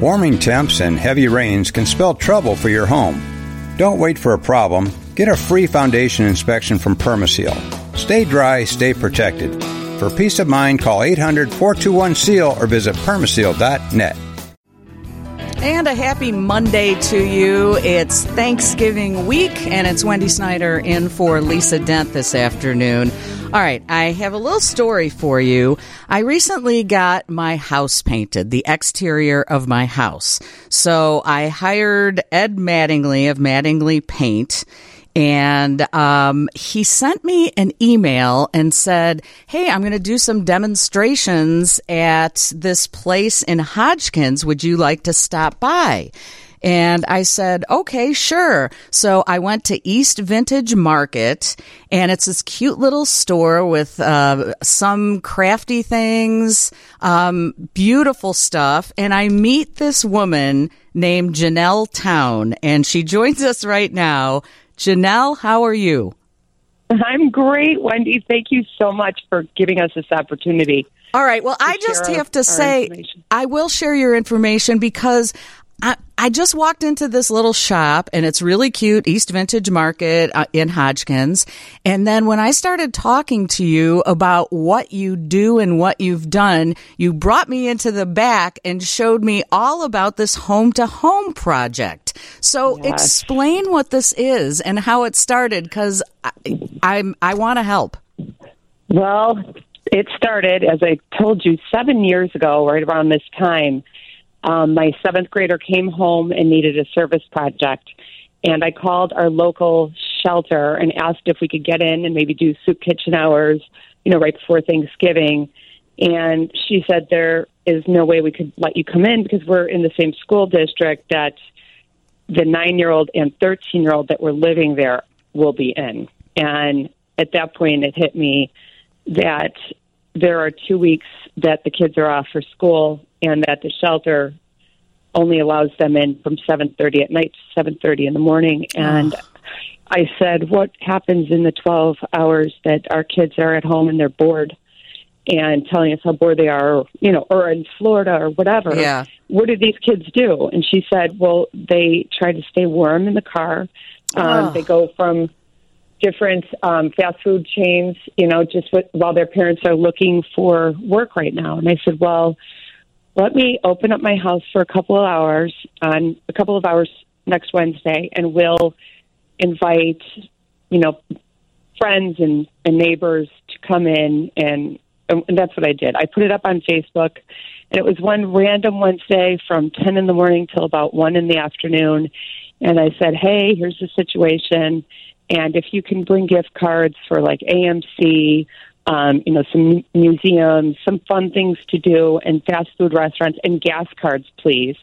Warming temps and heavy rains can spell trouble for your home. Don't wait for a problem. Get a free foundation inspection from Permaseal. Stay dry, stay protected. For peace of mind, call 800-421-SEAL or visit permaseal.net. And a happy Monday to you. It's Thanksgiving week, and it's Wendy Snyder in for Lisa Dent this afternoon. All right, I have a little story for you. I recently got my house painted, the exterior of my house. So I hired Ed Mattingly of Mattingly Paint, and he sent me an email and said, hey, I'm going to do some demonstrations at this place in Hodgkins. Would you like to stop by? And I said, okay, sure. So I went to East Vintage Market, and it's this cute little store with some crafty things, beautiful stuff. And I meet this woman named Janelle Town, and she joins us right now. Janelle, how are you? I'm great, Wendy. Thank you so much for giving us this opportunity. All right. Well, I just have to say, I will share your information because I just walked into this little shop, and it's really cute, East Vintage Market in Hodgkins. And then when I started talking to you about what you do and what you've done, you brought me into the back and showed me all about this home-to-home project. So explain what this is and how it started, because I want to help. Well, it started, as I told you, 7 years ago, right around this time. My seventh grader came home and needed a service project, and I called our local shelter and asked if we could get in and maybe do soup kitchen hours, right before Thanksgiving. And she said there is no way we could let you come in because we're in the same school district that the 9-year-old and 13-year-old that were living there will be in. And at that point, it hit me that there are 2 weeks that the kids are off for school and that the shelter only allows them in from 7:30 at night to 7:30 in the morning. And I said, what happens in the 12 hours that our kids are at home and they're bored and telling us how bored they are, or in Florida or whatever? Yeah. What do these kids do? And she said, well, they try to stay warm in the car. They go from different fast food chains, while their parents are looking for work right now. And I said, well, let me open up my house for a couple of hours next Wednesday, and we'll invite, friends and neighbors to come in. And that's what I did. I put it up on Facebook, and it was one random Wednesday from 10 in the morning till about 1 in the afternoon. And I said, hey, here's the situation. And if you can bring gift cards for like AMC, some museums, some fun things to do, and fast food restaurants, and gas cards, please.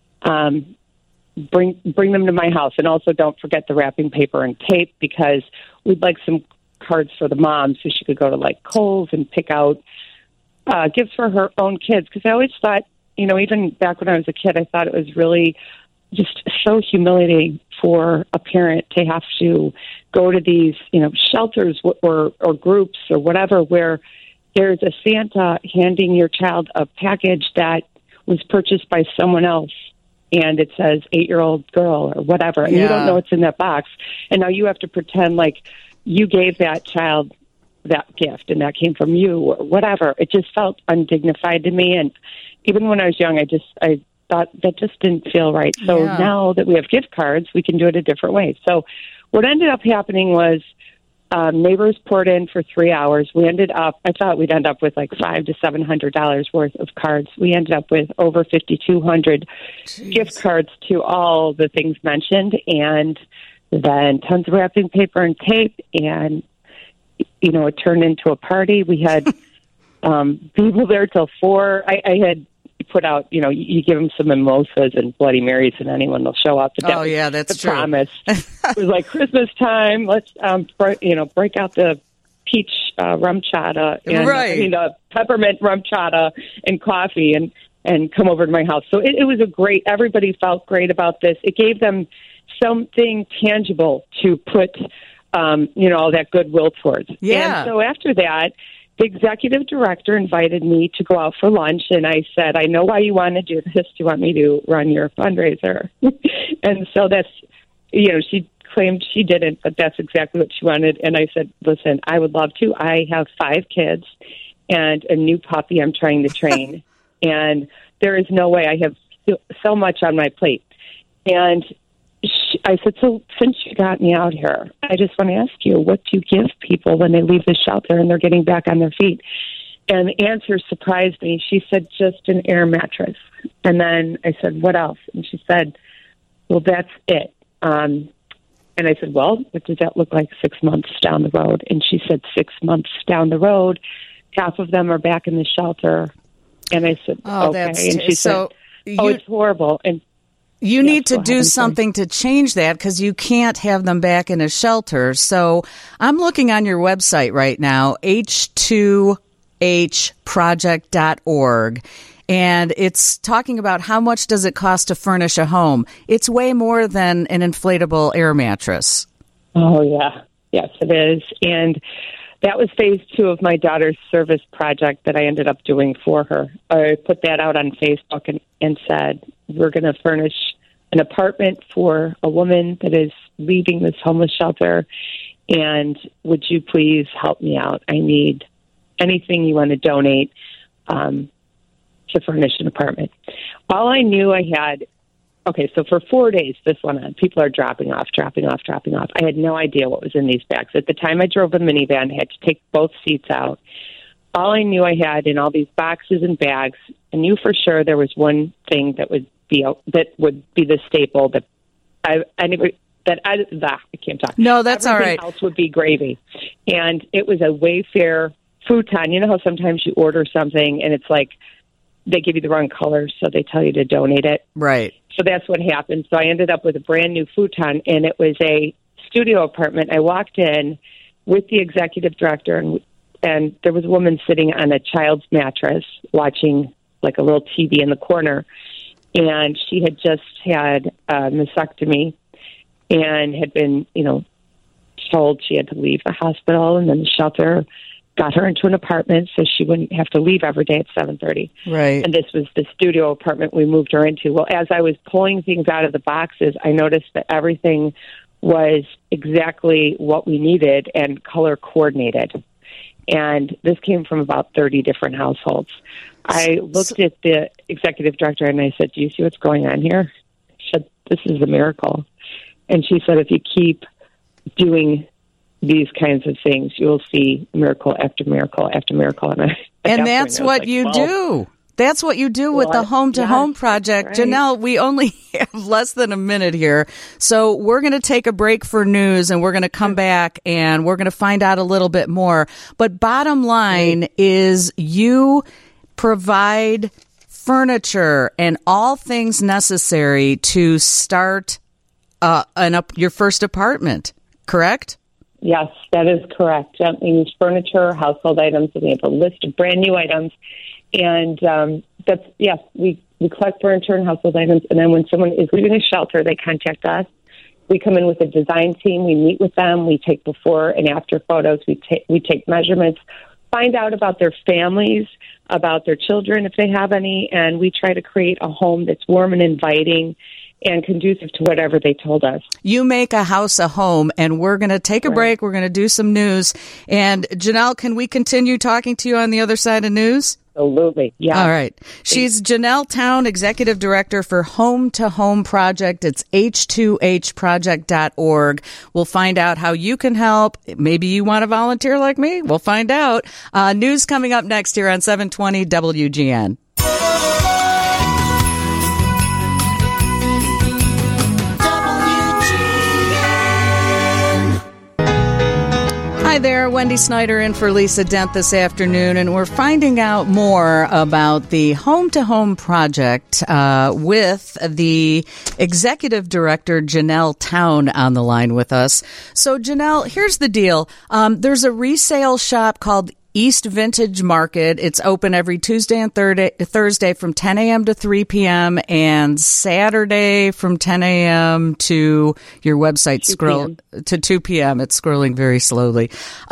Bring them to my house. And also don't forget the wrapping paper and tape, because we'd like some cards for the mom so she could go to like Kohl's and pick out gifts for her own kids. Because I always thought, even back when I was a kid, I thought it was really just so humiliating for a parent to have to go to these, shelters or groups or whatever, where there's a Santa handing your child a package that was purchased by someone else, and it says 8-year-old girl or whatever, and you don't know what's in that box. And now you have to pretend like you gave that child that gift and that came from you or whatever. It just felt undignified to me. And even when I was young, I thought that just didn't feel right. So now that we have gift cards, we can do it a different way. So what ended up happening was neighbors poured in for 3 hours. I thought we'd end up with like $500 to $700 worth of cards. We ended up with over 5,200 gift cards to all the things mentioned, and then tons of wrapping paper and tape. And, it turned into a party. We had people there till 4. I had put out, you give them some mimosas and Bloody Marys and anyone will show up. But that's true. Promise. It was like Christmas time. Let's, break out the peach rum chata and peppermint rum chata and coffee and come over to my house. So it was everybody felt great about this. It gave them something tangible to put, all that goodwill towards. Yeah. And so after that, the executive director invited me to go out for lunch, and I said, I know why you want to do this. Do you want me to run your fundraiser? And so that's, she claimed she didn't, but that's exactly what she wanted. And I said, listen, I would love to. I have 5 kids and a new puppy I'm trying to train. And there is no way. I have so much on my plate. And I said, so since you got me out here, I just want to ask you, what do you give people when they leave the shelter and they're getting back on their feet? And the answer surprised me. She said, just an air mattress. And then I said, what else? And she said, well, that's it. And I said, well, what does that look like 6 months down the road? And she said, 6 months down the road, half of them are back in the shelter. And I said, okay. And she said, it's horrible. And you need to do something to change that because you can't have them back in a shelter. So I'm looking on your website right now, h2hproject.org, and it's talking about how much does it cost to furnish a home. It's way more than an inflatable air mattress. Oh, yeah. Yes, it is. And that was phase 2 of my daughter's service project that I ended up doing for her. I put that out on Facebook and said, we're going to furnish an apartment for a woman that is leaving this homeless shelter, and would you please help me out? I need anything you want to donate to furnish an apartment. All I knew I had, so for 4 days this went on. People are dropping off. I had no idea what was in these bags. At the time I drove a minivan, I had to take both seats out. All I knew I had in all these boxes and bags, I knew for sure there was one thing that would be the staple I can't talk. No, that's all right. Everything else would be gravy. And it was a Wayfair futon. You know how sometimes you order something and it's like they give you the wrong color, so they tell you to donate it? Right. So that's what happened. So I ended up with a brand new futon, and it was a studio apartment. I walked in with the executive director, and there was a woman sitting on a child's mattress watching like a little TV in the corner. And she had just had a mastectomy and had been, told she had to leave the hospital, and then the shelter got her into an apartment so she wouldn't have to leave every day at 7:30. Right. And this was the studio apartment we moved her into. Well, as I was pulling things out of the boxes, I noticed that everything was exactly what we needed and color coordinated. And this came from about 30 different households. I looked at the executive director and I said, do you see what's going on here? She said, this is a miracle. And she said, if you keep doing these kinds of things, you'll see miracle after miracle after miracle. And that's what you do. That's what you do with the Home to Home project. Right. Janelle, we only have less than a minute here. So we're going to take a break for news, and we're going to come back and we're going to find out a little bit more. But bottom line is you provide furniture and all things necessary to start your first apartment, correct? Yes, that is correct. We use furniture, household items, and we have a list of brand new items. And we collect furniture and household items, and then when someone is leaving a shelter, they contact us. We come in with a design team. We meet with them. We take before and after photos. We take measurements, find out about their families, about their children if they have any, and we try to create a home that's warm and inviting and conducive to whatever they told us. You make a house a home, and we're going to take a break. We're going to do some news. And Janelle, can we continue talking to you on the other side of news? Absolutely. Yeah. All right. She's Janelle Town, Executive Director for Home to Home Project. It's h2hproject.org. We'll find out how you can help. Maybe you want to volunteer like me. We'll find out. News coming up next here on 720 WGN. Hi there, Wendy Snyder in for Lisa Dent this afternoon, and we're finding out more about the Home to Home project with the Executive Director, Janelle Town, on the line with us. So, Janelle, here's the deal. There's a resale shop called East Vintage Market. It's open every Tuesday and Thursday from 10 a.m. to 3 p.m. and Saturday from 10 a.m. to your website to 2 p.m. It's scrolling very slowly.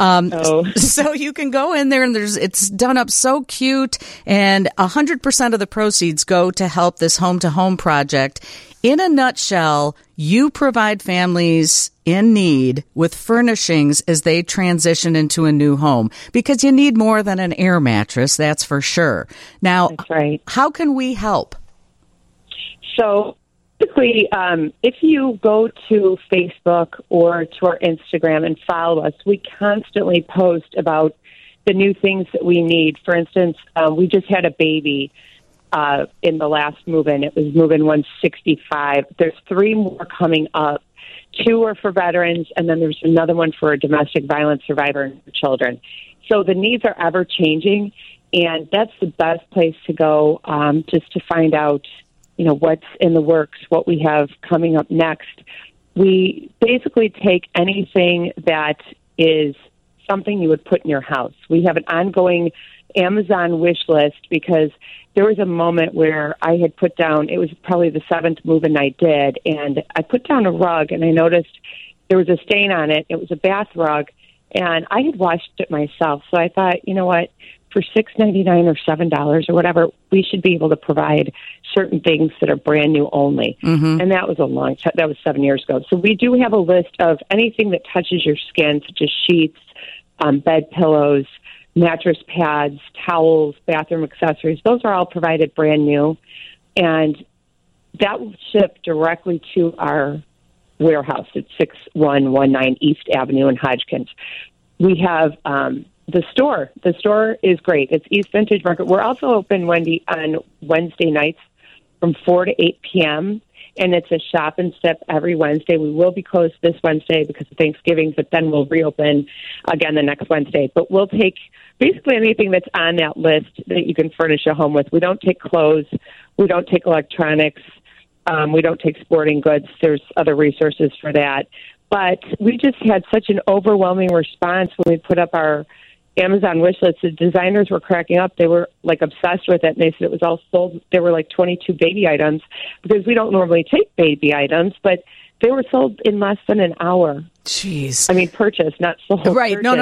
So you can go in there and it's done up so cute, and 100% of the proceeds go to help this home-to-home project. In a nutshell, you provide families in need with furnishings as they transition into a new home, because you need more than an air mattress, that's for sure. Now, that's right. How can we help? So, basically, if you go to Facebook or to our Instagram and follow us, we constantly post about the new things that we need. For instance, we just had a baby in the last move-in. It was move-in 165. There's 3 more coming up. 2 are for veterans, and then there's another one for a domestic violence survivor and for children. So the needs are ever-changing, and that's the best place to go just to find out, what's in the works, what we have coming up next. We basically take anything that is something you would put in your house. We have an ongoing Amazon wish list because there was a moment where I had put down, it was probably the 7th move-in I did, and I put down a rug, and I noticed there was a stain on it. It was a bath rug, and I had washed it myself. So I thought, you know what, for $6.99 or $7 or whatever, we should be able to provide certain things that are brand new only. Mm-hmm. And that was that was 7 years ago. So we do have a list of anything that touches your skin, such as sheets, bed pillows, mattress pads, towels, bathroom accessories. Those are all provided brand new. And that will ship directly to our warehouse at 6119 East Avenue in Hodgkins. We have the store. The store is great. It's East Vintage Market. We're also open, Wendy, on Wednesday nights from 4 to 8 p.m., and it's a shop and sip every Wednesday. We will be closed this Wednesday because of Thanksgiving, but then we'll reopen again the next Wednesday. But we'll take basically anything that's on that list that you can furnish a home with. We don't take clothes. We don't take electronics. We don't take sporting goods. There's other resources for that. But we just had such an overwhelming response when we put up our Amazon wish list. The designers were cracking up. They were obsessed with it, and they said it was all sold. There were 22 baby items because we don't normally take baby items, but they were sold in less than an hour. Jeez. I mean, purchased, not sold. Right. No.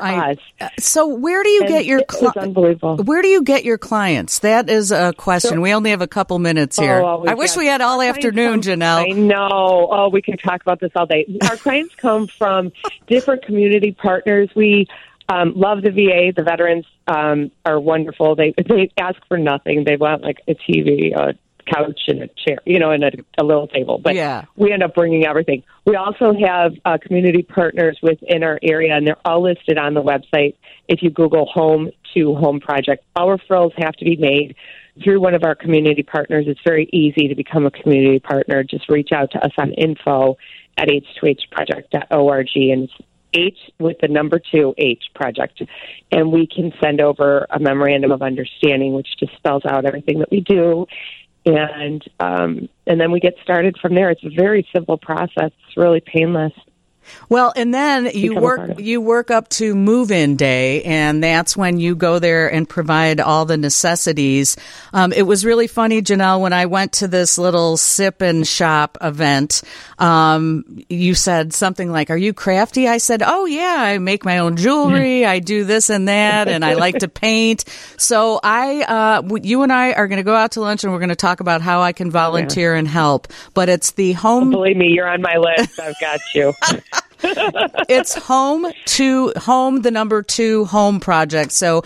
So where do you get your clients? Unbelievable. Where do you get your clients? That is a question. We only have a couple minutes here. I wish we had all afternoon, Janelle. I know. Oh, we can talk about this all day. Our clients come from different community partners. We love the VA. The veterans are wonderful. They ask for nothing. They want a TV, a couch, and a chair, and a little table. But we end up bringing everything. We also have community partners within our area, and they're all listed on the website. If you Google Home to Home Project, our frills have to be made through one of our community partners. It's very easy to become a community partner. Just reach out to us on info@h2hproject.org, and it's H with the number 2, H Project. And we can send over a memorandum of understanding, which just spells out everything that we do. And then we get started from there. It's a very simple process. It's really painless. Well, and then you work up to move-in day, and that's when you go there and provide all the necessities. It was really funny, Janelle, when I went to this little sip and shop event, you said something like, "Are you crafty?" I said, "Oh, yeah, I make my own jewelry. I do this and that, and I like to paint." So you and I are going to go out to lunch, and we're going to talk about how I can volunteer and help. But it's the home... Well, believe me, you're on my list. I've got you. It's the number 2 home project. So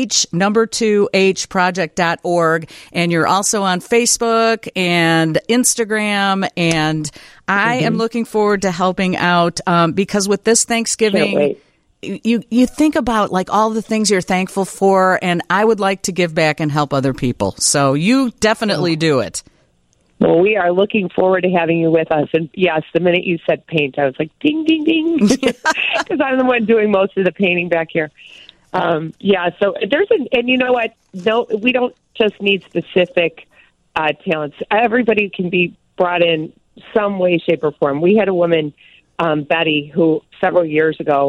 H2hproject.org. And you're also on Facebook and Instagram. And I am looking forward to helping out because with this Thanksgiving, you think about all the things you're thankful for. And I would like to give back and help other people. So you definitely do it. Well, we are looking forward to having you with us. And yes, the minute you said paint, I was like, ding, ding, ding, because I'm the one doing most of the painting back here. So and you know what? No, we don't just need specific talents. Everybody can be brought in some way, shape, or form. We had a woman, Betty, who several years ago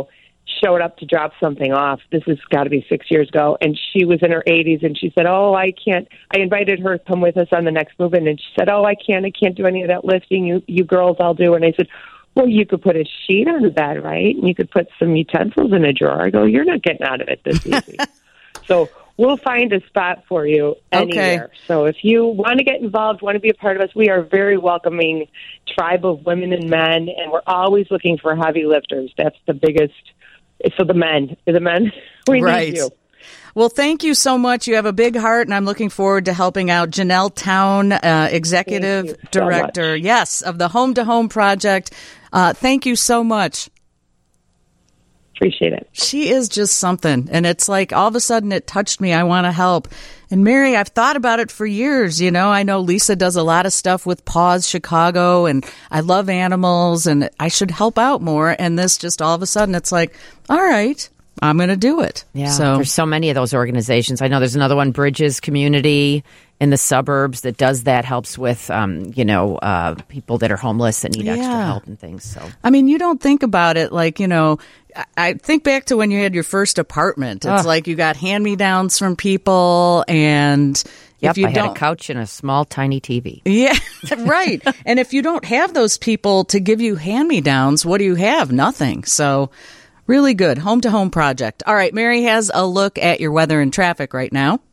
showed up to drop something off. This has got to be 6 years ago. And she was in her 80s, and she said, oh, I can't. I invited her to come with us on the next move-in, and she said, oh, I can't do any of that lifting. You girls, I'll do. And I said, well, you could put a sheet on the bed, right? And you could put some utensils in a drawer. I go, you're not getting out of it this easy. So we'll find a spot for you anywhere. Okay. So if you want to get involved, want to be a part of us, we are a very welcoming tribe of women and men, and we're always looking for heavy lifters. That's the biggest. So the men, we need you. Well, thank you so much. You have a big heart, and I'm looking forward to helping out. Janelle Town, Executive Director, of the Home to Home Project. Thank you so much. Appreciate it. She is just something, and it's like all of a sudden it touched me. I want to help. And Mary, I've thought about it for years. You know, I know Lisa does a lot of stuff with Paws Chicago, and I love animals, and I should help out more. And this just all of a sudden, it's like, all right, I'm going to do it. Yeah, there's so many of those organizations. I know there's another one, Bridges Community in the suburbs, that does that, helps with, people that are homeless that need extra help and things. So, I mean, you don't think about it like, I think back to when you had your first apartment. It's like you got hand-me-downs from people, and I had a couch and a small, tiny TV. Yeah, right. And if you don't have those people to give you hand-me-downs, what do you have? Nothing. So really good. Home to Home Project. All right, Mary has a look at your weather and traffic right now.